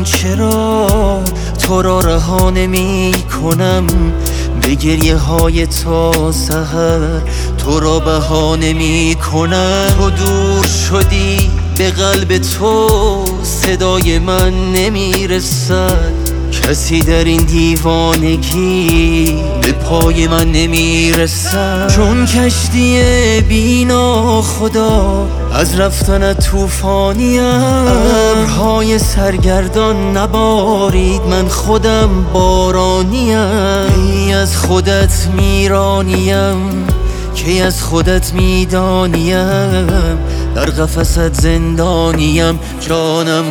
من چرا تو را رها نمی کنم، به گریه های تا سحر تو را بها نمی کنم. تو دور شدی به قلب تو صدای من نمی رسد، کسی در این دیوانگی به پای من نمی رسد. چون کشتی بینا خدا از رفتنت طوفانیم، ابرهای سرگردان نبارید من خودم بارانیم. کی از خودت میرانیم، کی از خودت میدانیم، در قفست زندانیم، جانم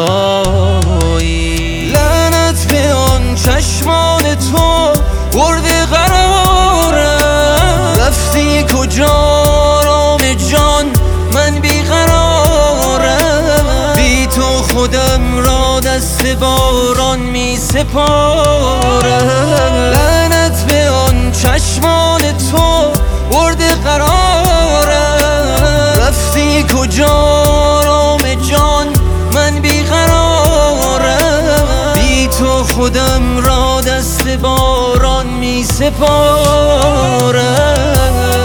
کجایی؟ لعنت به آن چشمان تو برده قرارم، رفتی کجا آرام جان من بیقرارم. بی تو خودم را دست باران می سپارم. لعنت به آن چشمان تو برده قرارم، رفتی کجا آرام جان من بیقرارم. بی تو خودم را دست باران می سپارم.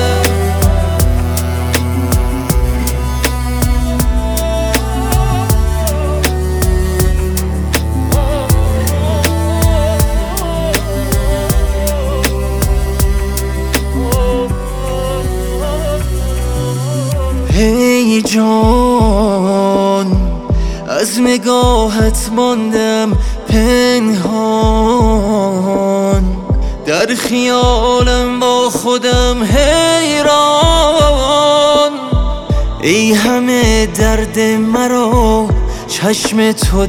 ای جان از نگاهت ماندم پنهان، در خیالم با خودم حیران. ای همه درد مرا چشم تو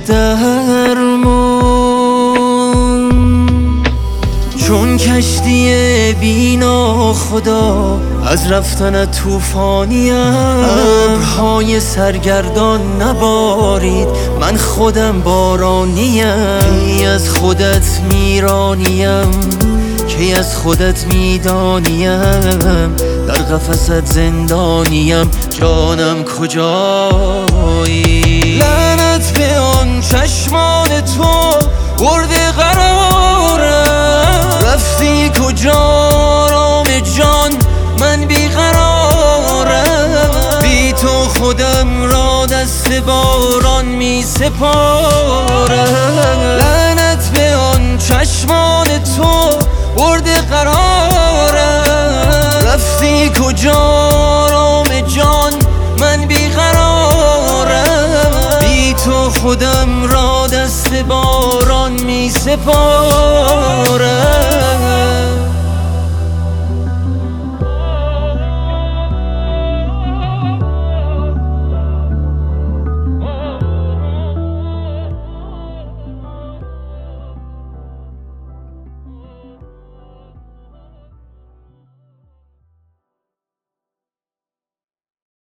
درمون، چون کشتی بینا خدا از رفتنت طوفانیم. ابرهای سرگردان نبارید من خودم بارانیم. کی از خودت میرانیم، کی از خودت میدانیم، در قفست زندانیم، جانم کجایی؟ لعنت به آن چشمان تو برده قرارم، رفتی کجا آرام جان من بیقرارم. بی تو خودم را دست باران می سپارم. لعنت به آن چشمان تو برده قرارم، رفتی کجا آرام جان من بیقرارم. بی تو خودم را دست باران می سپارم.